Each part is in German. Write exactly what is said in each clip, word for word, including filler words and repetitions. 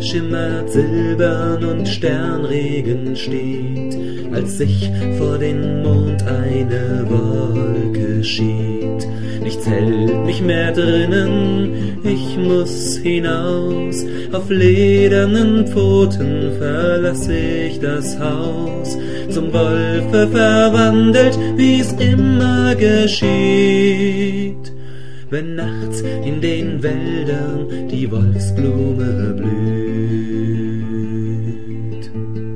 schimmert silbern und Sternregen steht, als sich vor den Mond eine Wolke schiebt. Nichts hält mich mehr drinnen, ich muss hinaus, auf ledernen Pfoten verlass ich das Haus, zum Wolfe verwandelt, wie's immer geschieht, wenn nachts in den Wäldern die Wolfsblume blüht.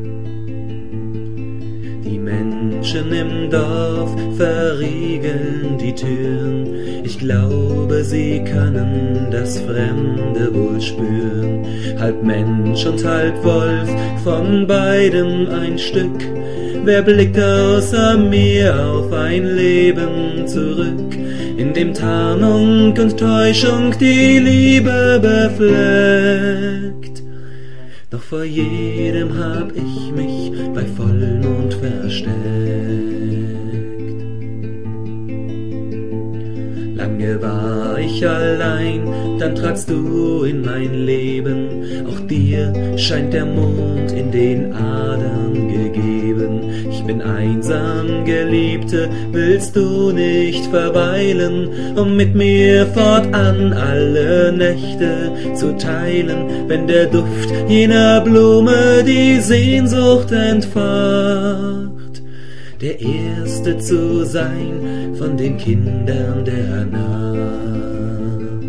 Die Menschen im Dorf verriegeln die Türen, ich glaube, sie können das Fremde wohl spüren. Halb Mensch und halb Wolf, von beidem ein Stück. Wer blickt außer mir auf ein Leben zurück, in dem Tarnung und Täuschung die Liebe befleckt? Doch vor jedem hab ich mich bei Vollmond versteckt. Lange war ich allein, dann tratst du in mein Leben. Auch dir scheint der Mond in den Adern gegeben. Ich bin einsam, Geliebte, willst du nicht verweilen, um mit mir fortan alle Nächte zu teilen, wenn der Duft jener Blume die Sehnsucht entfacht, der Erste zu sein von den Kindern der Nacht.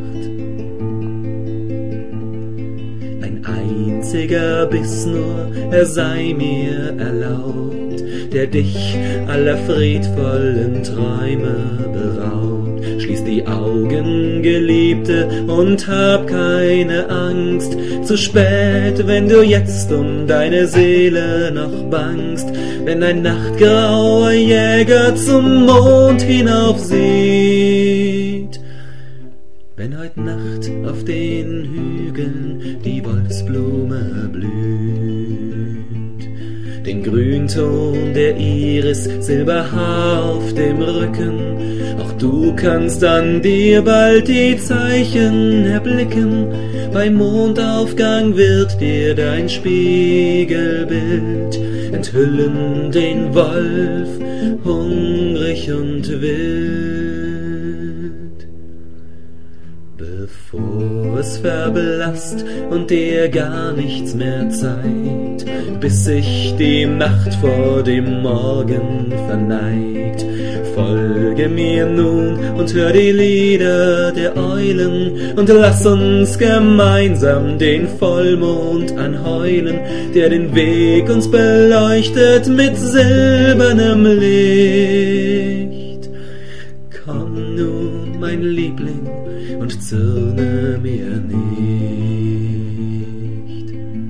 Ein einziger Biss nur, er sei mir erlaubt, der dich aller friedvollen Träume beraubt. Schließ die Augen, Geliebte, und hab keine Angst. Zu spät, wenn du jetzt um deine Seele noch bangst, wenn ein nachtgrauer Jäger zum Mond hinauf sieht. Wenn heut Nacht auf den Hügeln die Wolfsblume blüht, den Grünton der Iris, Silberhaar auf dem Rücken, auch du kannst an dir bald die Zeichen erblicken. Beim Mondaufgang wird dir dein Spiegelbild enthüllen den Wolf, hungrig und wild. Bevor es verblasst und dir gar nichts mehr zeigt, bis sich die Nacht vor dem Morgen verneigt, folge mir nun und hör die Lieder der Eulen und lass uns gemeinsam den Vollmond anheulen, der den Weg uns beleuchtet mit silbernem Licht. Komm nun, mein Liebling, und zürne mir nicht.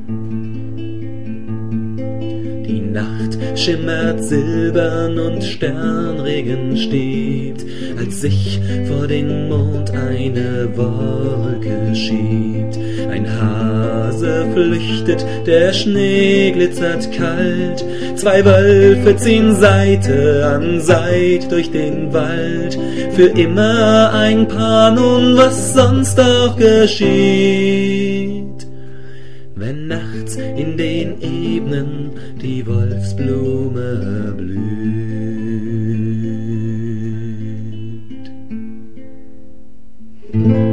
Die Nacht schimmert silbern und Sternregen steht, als sich vor den Mond eine Wolke schiebt. Ein Hase flüchtet, der Schnee glitzert kalt, zwei Wölfe ziehen Seite an Seite durch den Wald, für immer ein Paar, nun was sonst auch geschieht, wenn nachts in den Ebenen die Wolfsblume blüht.